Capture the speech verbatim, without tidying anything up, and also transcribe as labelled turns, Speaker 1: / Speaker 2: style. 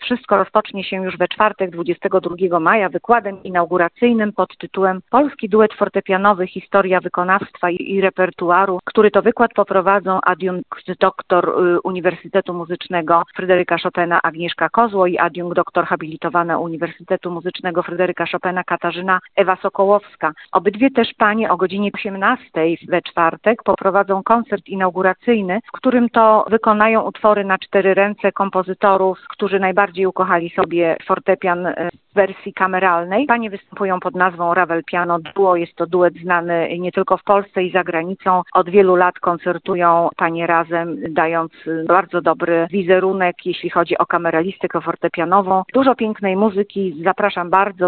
Speaker 1: wszystko rozpocznie się już we czwartek, dwudziestego drugiego maja, wykładem inauguracyjnym pod tytułem Polski duet fortepianowy, historia wykonawstwa i, i repertuaru, który to wykład poprowadzą adiunkt doktor Uniwersytetu Muzycznego Fryderyka Chopina Agnieszka Kozło i adiunkt doktor habilitowana Uniwersytetu Muzycznego Fryderyka Chopina Katarzyna Ewa Sokołowska. Obydwie też panie o godzinie osiemnastej we czwartek poprowadzą koncert inauguracyjny, w którym to wykonają utwory na cztery ręce kompozytorów, którzy najbardziej ukochali sobie fortepian w wersji kameralnej. Panie występują pod nazwą Ravel Piano Duo. Jest to duet znany nie tylko w Polsce i za granicą. Od wielu lat koncertują panie razem, dając bardzo dobry wizerunek, jeśli chodzi o kameralistykę fortepianową. Dużo pięknej muzyki. Zapraszam bardzo.